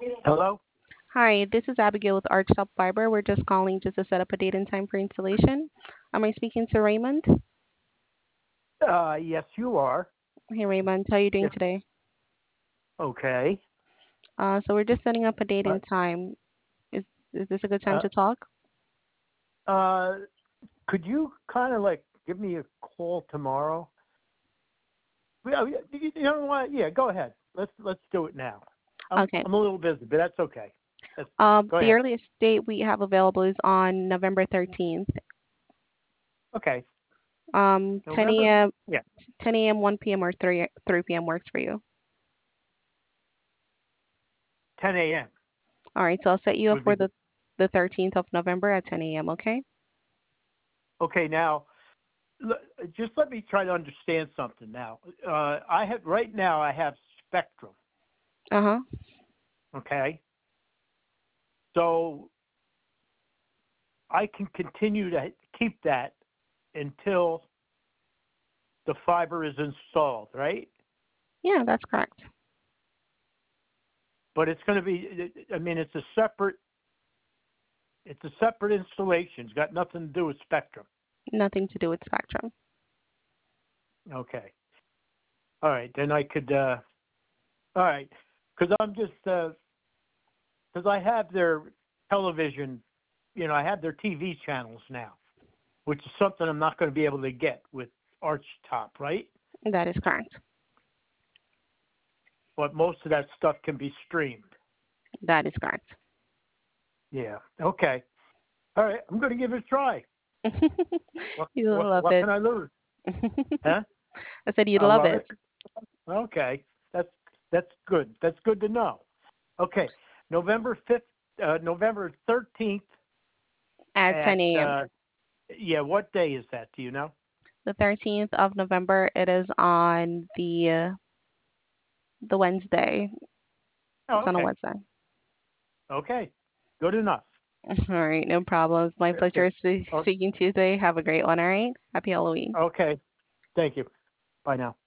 Hello? Hi, this is Abigail with Archstop Fiber. We're just calling just to set up a date and time for installation. Am I speaking to Raymond? Yes, you are. Hey, Raymond, how are you doing Yes. today? Okay. So we're just setting up a date Uh, and time. Is is this a good time uh, to talk? uh, could you kind of like give me a call tomorrow? Yeah, you know what? Yeah, go ahead. Let's do it now. Okay. I'm a little busy, but that's okay. Go The ahead. earliest date we have available is on November 13th. Okay. 10 November? a.m., Yeah. 10 a.m., 1 p.m., or 3 p.m. works for you. 10 a.m. All right, so I'll set you up would be for good. the 13th of November at 10 a.m., okay? Okay. Now, just let me try to understand something. Now, right now I have Spectrum. Uh-huh. Okay. So I can continue to keep that until the fiber is installed, right? Yeah, that's correct. But it's going to be, I mean, it's a separate installation. It's got nothing to do with Spectrum. Nothing to do with Spectrum. Okay. All right. Then I could, all right. Because because I have their television, I have their TV channels now, which is something I'm not going to be able to get with Archtop, right? That is correct. But most of that stuff can be streamed. That is correct. Yeah. Okay. All right. I'm going to give it a try. What, You'll what, love what it. can I lose? Huh? I said you'd I love love it. it. Okay, that's good. That's good to know. Okay, November 13th At at 10 a.m. yeah. What day is that? Do you know? The 13th of November, it is on the Wednesday. It's Oh, on a okay. Wednesday. Okay, good enough. All right, no problems. My Okay. pleasure O- speaking to you today. Have a great one, all right? Happy Halloween. Okay. Thank you. Bye now.